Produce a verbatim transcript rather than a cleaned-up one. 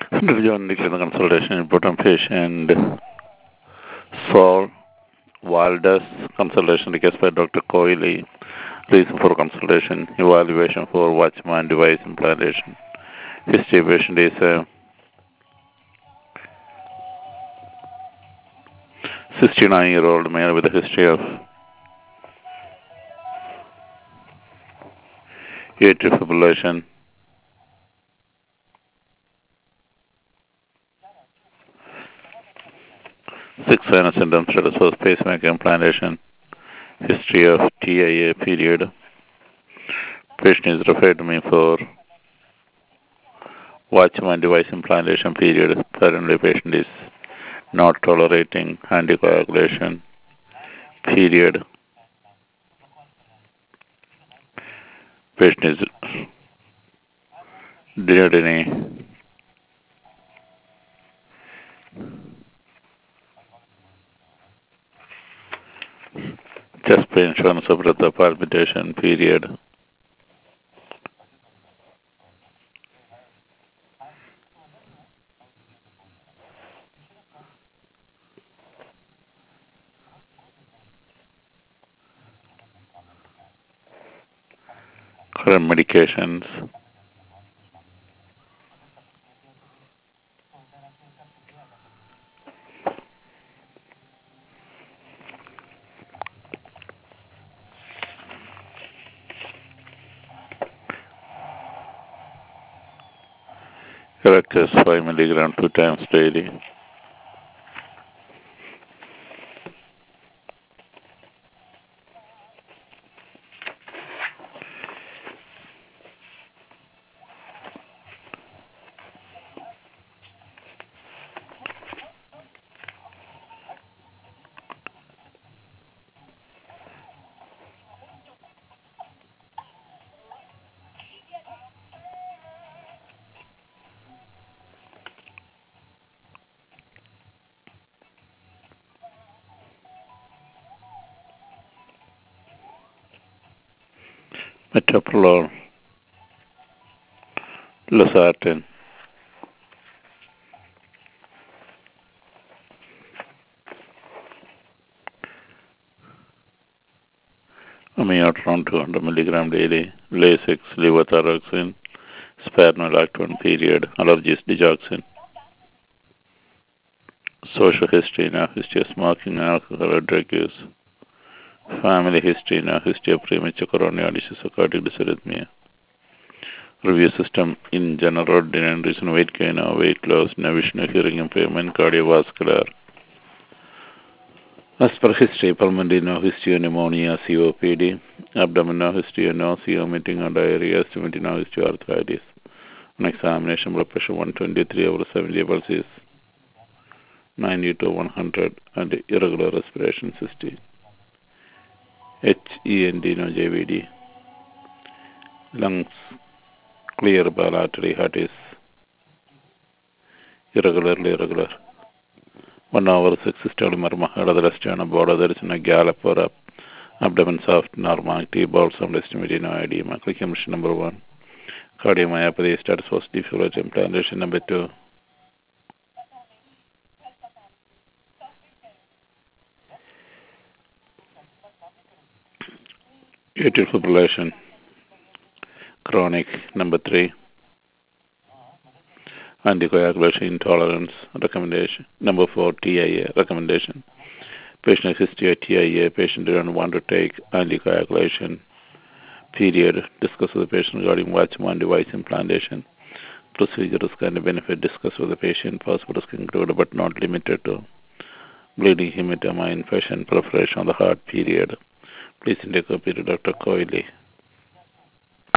John Nicholas consultation, important patient Saul Waldes consultation request by Doctor Coily. Reason for consultation, evaluation for Watchman device implantation. History patient is a sixty-nine-year-old male with a history of atrial fibrillation, six sinus symptoms, status was pacemaker implantation, history of T I A period. Patient is referred to me for Watchman device implantation period. Currently, patient is not tolerating anticoagulation period. Patient is denied any chest pain, shortness of breath, palpitation period. Current medications. Electors five milligram two times daily. Metoprolol, losartan, amiodarone two hundred milligram daily, Lasix, levothyroxine, spironolactone period, allergies, digoxin. Social history, no history of smoking, alcohol, or drug use. Family history, no history of premature coronary disease or cardiac dysarrhythmia. Review system in general, didn't reason weight gain or weight loss, no vision or hearing impairment, cardiovascular. As per history, pulmonary, no history of pneumonia, C O P D. Abdomen, no history of nausea, vomiting, or diarrhea. Stomach, no history of arthritis. On examination, blood pressure one twenty-three over seventy pulses, ninety to one hundred, and irregular respiration history. H E N D, no J V D. Lungs clear, bilaterally, heart is irregularly irregular. One hour six systolic murmur, head of the rest on a border, there is no gallop or up. Abdomen soft, normality, bowel sound estimate, no edema. Click mission number one. Cardiomyopathy, status was defibrillation implantation number two. Atrial fibrillation, chronic number three. Anticoagulation intolerance recommendation number four. T I A recommendation. Patient history of T I A. Patient didn't want to take anticoagulation period. Discuss with the patient regarding Watchman device implantation. Procedure risk and benefit. Discuss with the patient. Possible risk included but not limited to bleeding, hematoma, infection, perforation on the heart period. Please indicate to Doctor Coily.